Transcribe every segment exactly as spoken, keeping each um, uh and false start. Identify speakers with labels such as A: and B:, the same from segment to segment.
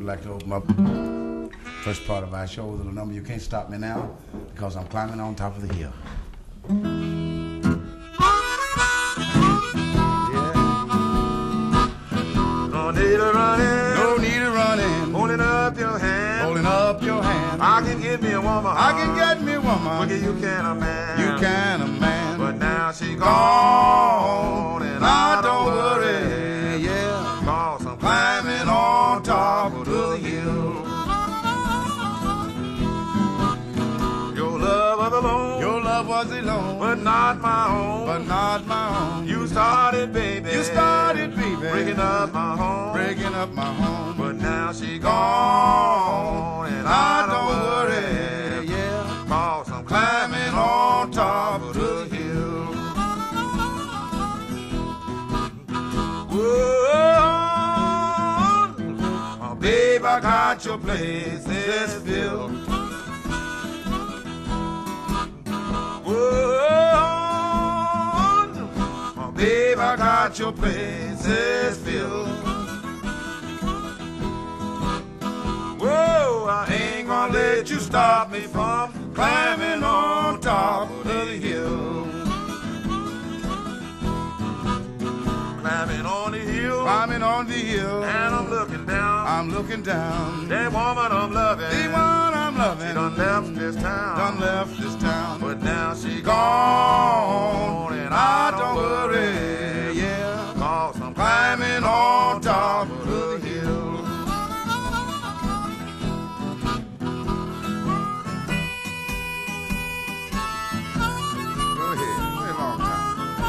A: like to open up first part of our show with a little number. You can't stop me now because I'm climbing on top of the hill. Yeah.
B: No need to run in.
A: No need to run in.
B: Holding up your hand.
A: Holding up your hand.
B: I can get me a woman.
A: I can get me a woman.
B: Look at you can a man.
A: You can a man.
B: But now she gone,
A: Gone.
B: and
A: Now
B: I
A: don't
B: don't
A: worry.
B: worry.
A: Yeah.
B: Cause I'm
A: Climbing on top of the hill.
B: Your love was alone,
A: Your love was alone,
B: but not my own.
A: but not my own.
B: You started, baby.
A: You started, baby,
B: breaking up my home.
A: breaking up my home.
B: But now she
A: Gone,
B: gone, and
A: I
B: I
A: don't
B: don't
A: worry.
B: worry.
A: Yeah,
B: Cause I'm
A: climbing on top of the hill.
B: Whoa,
A: Oh, babe, I got your places filled.
B: whoa,
A: Oh, babe, I got your places filled.
B: whoa, I
A: Ain't gonna let you stop me from climbing on top of the hill.
B: climbing on the hill,
A: Climbing on the hill,
B: and I'm looking down.
A: I'm looking down.
B: That woman I'm loving,
A: The one I'm loving
B: she done left this town.
A: done left this town.
B: But now she
A: Gone,
B: gone,
A: and I don't worry. Yeah,
B: Cause I'm
A: climbing on top of the hill. Go ahead, play a long time.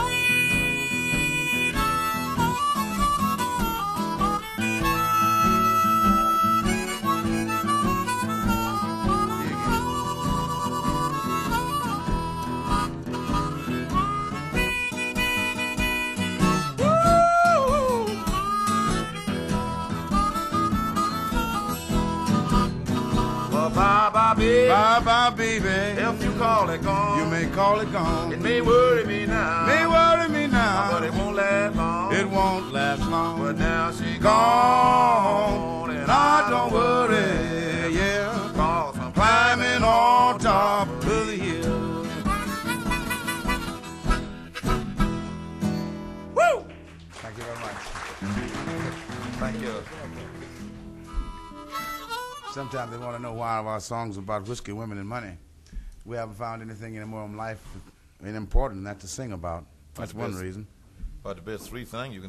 B: Well, bye bye, baby.
A: Bye bye, baby.
B: If you call it gone,
A: You may call it
B: it
A: gone.
B: may worry me now.
A: May worry me now,
B: but it won't last long.
A: it won't last long.
B: But now she
A: Gone,
B: and
A: and I don't worry. Yeah,
B: Cause I'm
A: climbing on top of the hill.
B: Woo!
A: Thank you very much.
B: Thank you.
A: Sometimes they want to know why our songs about whiskey, women, and money. We haven't found anything anymore in life ain't important not to sing about. That's one
C: best-
A: reason.
C: About the best three things you can